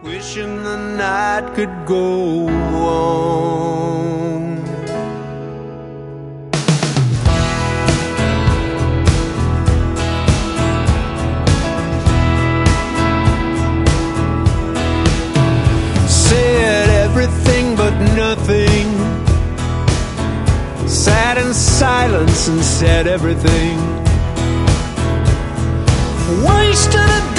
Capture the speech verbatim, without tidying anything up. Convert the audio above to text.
Wishing the night could go on. Said everything but nothing. Sat in silence and said everything. Wasted a